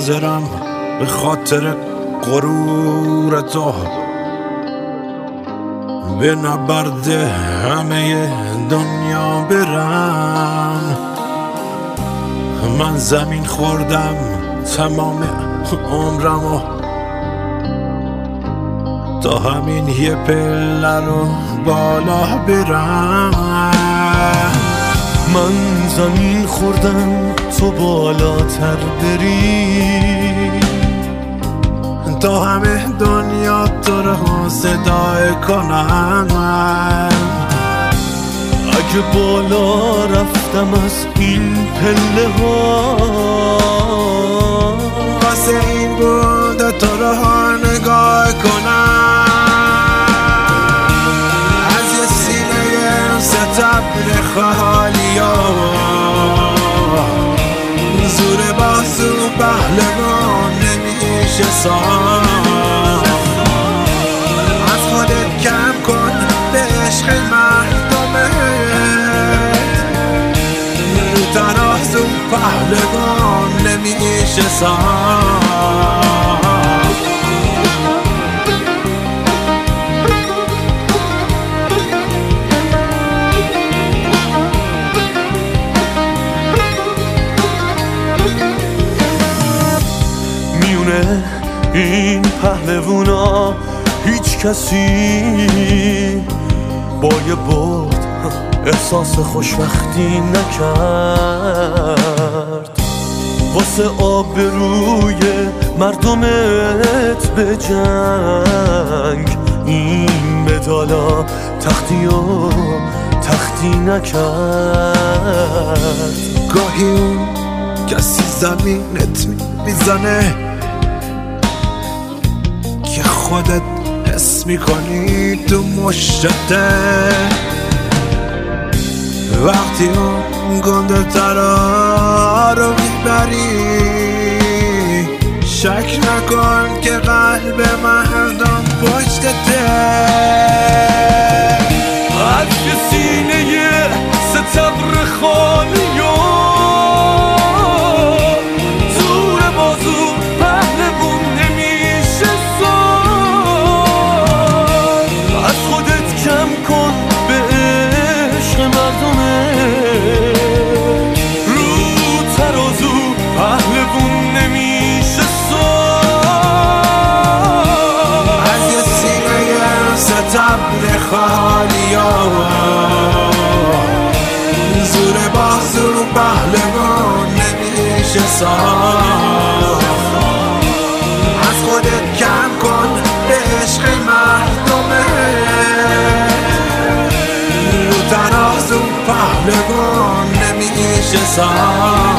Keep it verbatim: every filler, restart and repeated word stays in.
حاضرم به خاطر غرور تو به نبرد همه دنیا برم. من زمین خوردم تمام عمرمو تا همین یه پله رو بالا برم. من زمین خوردم تو بالاتر بری تا همه دنیا تو رو صدای کنم. اگه بالا رفتم از این پله ها واسه این بود تو رو نگاه کنم. از یه سینه ستبر خالی ها زور بازو پهلوان نمیشه ساخت. از خودت کم کن به عشق مردمت رو ترازو پهلوان نمیشه ساخت. میونه این پهلوونا هیچ کسی با یه برد احساس خوشبختی نکرد. واسه آبروی مردمت به جنگ این مدالا تختی و تختی نکرد. گاهی اون کسی زمینت میزنه که خودت حس میکنی تو مشته. وقتی اون گنده ترا رو میبری شک نکن که قلب مردم پشتته. از یه سینه ستبر خالی و زور بازو پهلوون نمیشه ساخت. از خودت کم کن به عشق مردمت رو ترازو پهلوون نمیشه ساخت. از یه سینه ستبر خالی ها زور بازو پهلوان نمیشه ساخت. از خودت کم کن به عشق مردمت رو ترازو پهلوان نمیشه ساخت.